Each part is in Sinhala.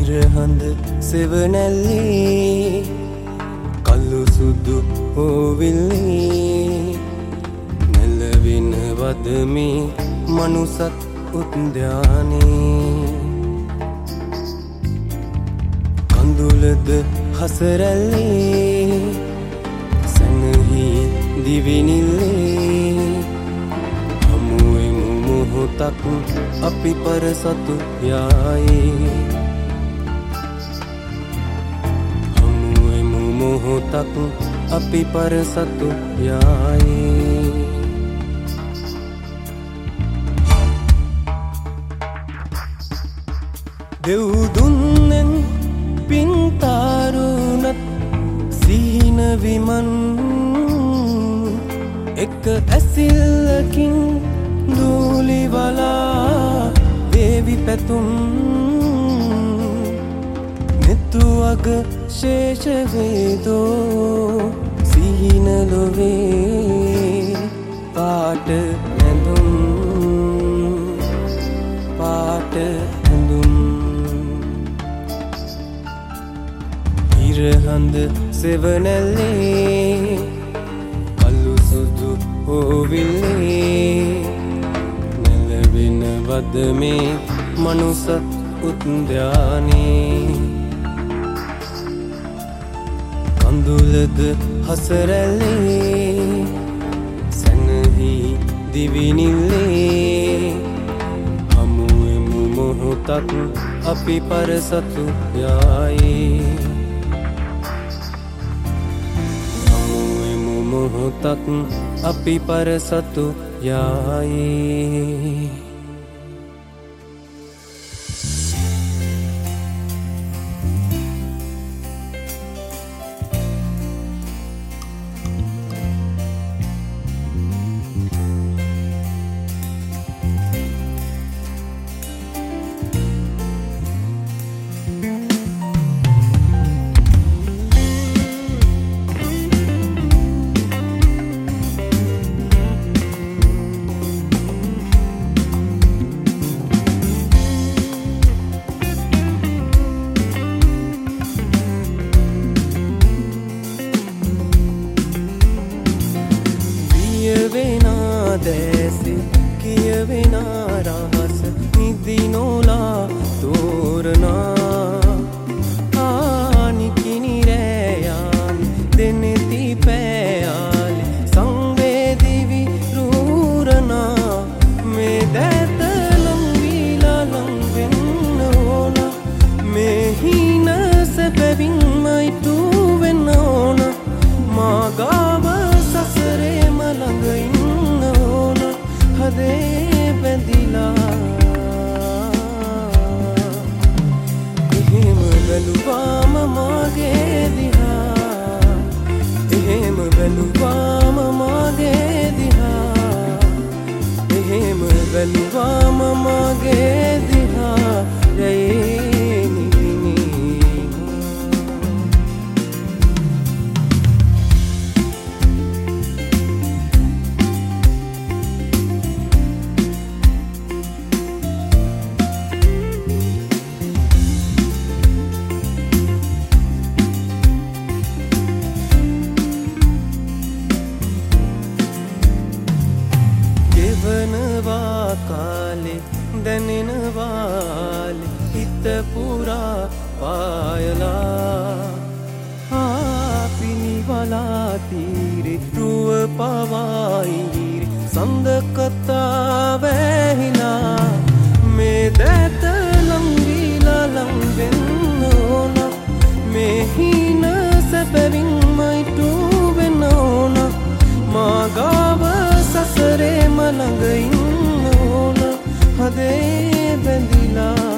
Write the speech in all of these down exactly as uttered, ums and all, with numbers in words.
ඉරහඳ සෙවනැල්ලේ කළු සුදු ඕවිල්ලේ නැලවෙන වදමේ මනුසත් උද්‍යානේ කඳුලද හසරැල්ලේ සැනහි දිවිනිල්ලේ හමුවෙමු මොහොතක් අපි පරසතු යායේ හමුවෙමු මොහොතක් අපි පරසතු යායේ දෙව්දුන්නෙන් පින්තාරුණත් සීන විමන් එක ඇසිල්ලකින් දූලිවලා දේවි පැතුම් නෙතුවග ශේෂවේදෝ සීනලොවේ පාට ඇඳුම් පාට ඇඳුම් ඉරහඳ සෙවනැල්ලේ කළු සුදු ඕවිල්ලේ නැලවෙන වදමේ මනුසත් උද්‍යානේ කඳුලද හසරැල්ලේ සැනහි දිවිනිල්ලේ හමුවෙමු මොහොතක් අපි පරසතු යායේ මොහොතක් අපි පරසතු යායේ දැසි කියවෙන රහස නිදි නොලා තෝරනා ආනිකිනි රෑයන් දෙනෙති පෑයාලි සංවේදිවි රූරනා මේ දැත ලංවීලා ලංවෙන්න ඕන මේ හින සැපැවින්මයි තුවෙන්න ඕන මාගාව සසරේ මළඟයින් හදේ බැඳිලා එහෙම බැලුවාම මාගේ දිහා එහෙම බැලුවාම මාගේ දිහා එහෙම බැලුවාම මාගේ දිහා රැයේ නිවිනේ වනවා කාලේ දැනෙනවාලේ හිත පුරා පායලා ආපිනිවලා තීරේ රුව පවායිරේ සඳ කතා වැහිලා මේ දැත ලංවීලා ලංවෙන්න ඕන මේ හින සැපැවින්මයි තුවෙන්න ඕන මාගාව සසරේ මළඟ ඉන්න ඕන හදේ බැඳිලා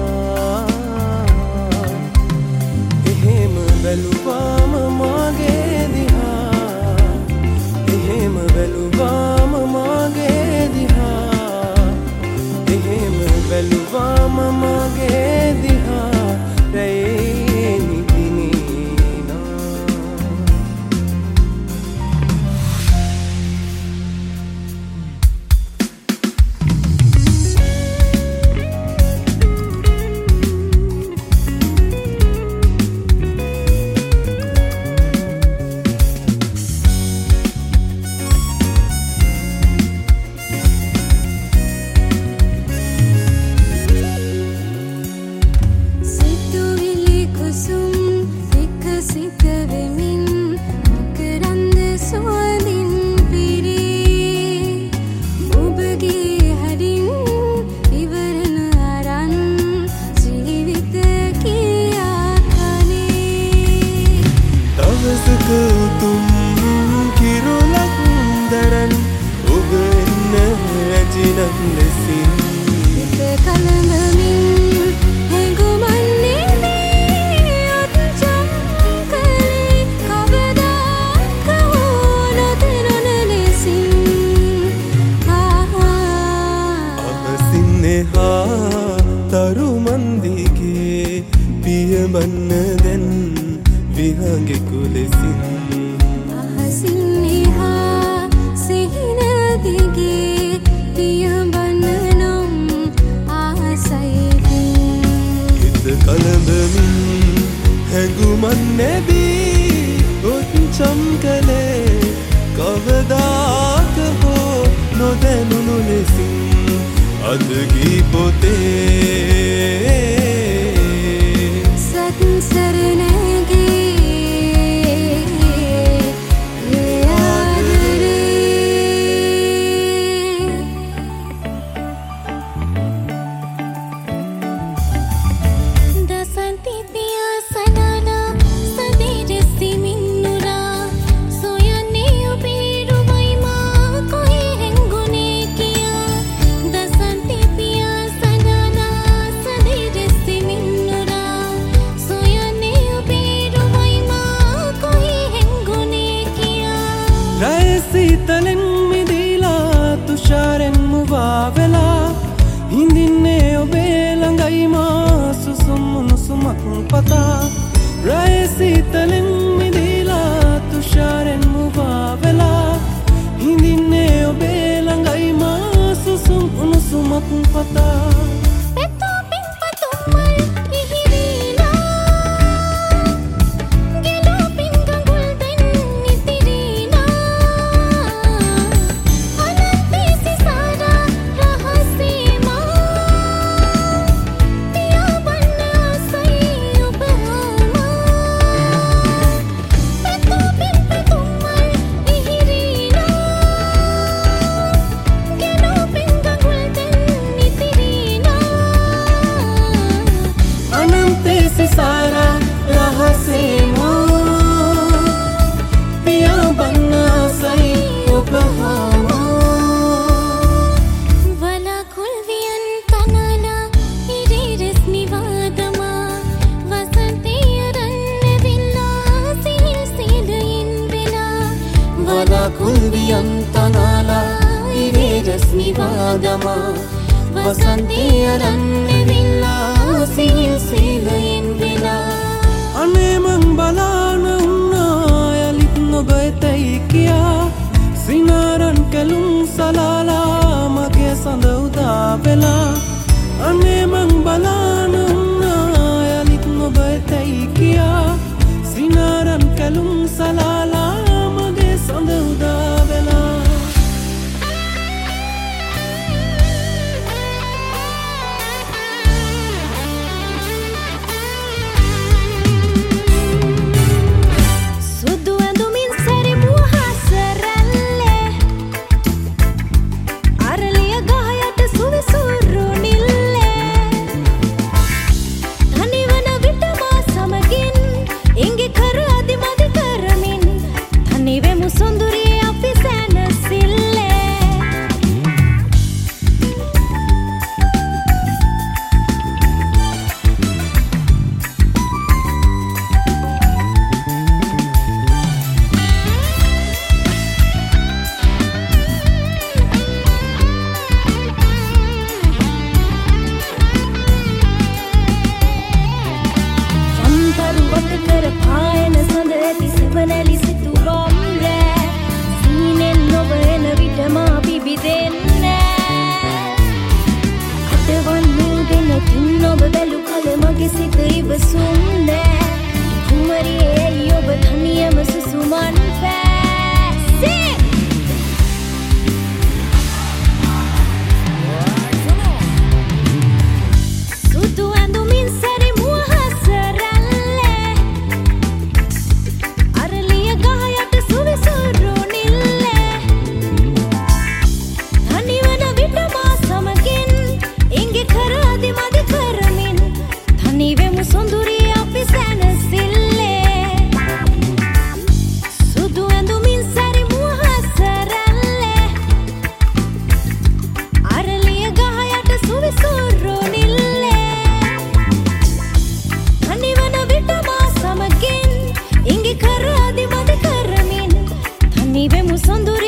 එහෙම බැලුවාම මාගේ දිහා එහෙම බැලුවාම මාගේ දිහා එහෙම බැලුවා අලඹමින් හැඟුමන් නැදී ඔච්චම් කළේ කවදාක හෝ නොදැනුණු ලෙසින් අදගී පොතේ සත්සරණගේ සීතලෙන් මිදීලා තුෂාරෙන් මුවා වෙලා හිඳින්නේ ඔබේ ළඟයි මා සුසුම් උණුසුමක් පතා රය සීතලෙන් මිදීලා තුෂාරෙන් මුවා වෙලා හිඳින්නේ ඔබේ ළඟයි මා සුසුම් උණුසුමක් පතා सारा रहसे पिया बनना सही उपहामा वला खुलवियन तनाला इरीरस निवादमा वसंतियरन्न विल्ला सिहिल सीलइन विला वला खुलवियन तनाला इरीरस निवादमा वसंतियरन्न विल्ला सिहिल सीलइन අනේ මං බලාන උන්නා යලිත් නොබතයි කියා සිනාරන් කැලුම් සලාලා මගේ සඳ උදා වෙලා අනේ මං බලාන උන්නා යලිත් නොබතයි කියා සිනාරන් කැලුම් සලාලා මගේ සඳ උදා වෙලා Ni vemos hondo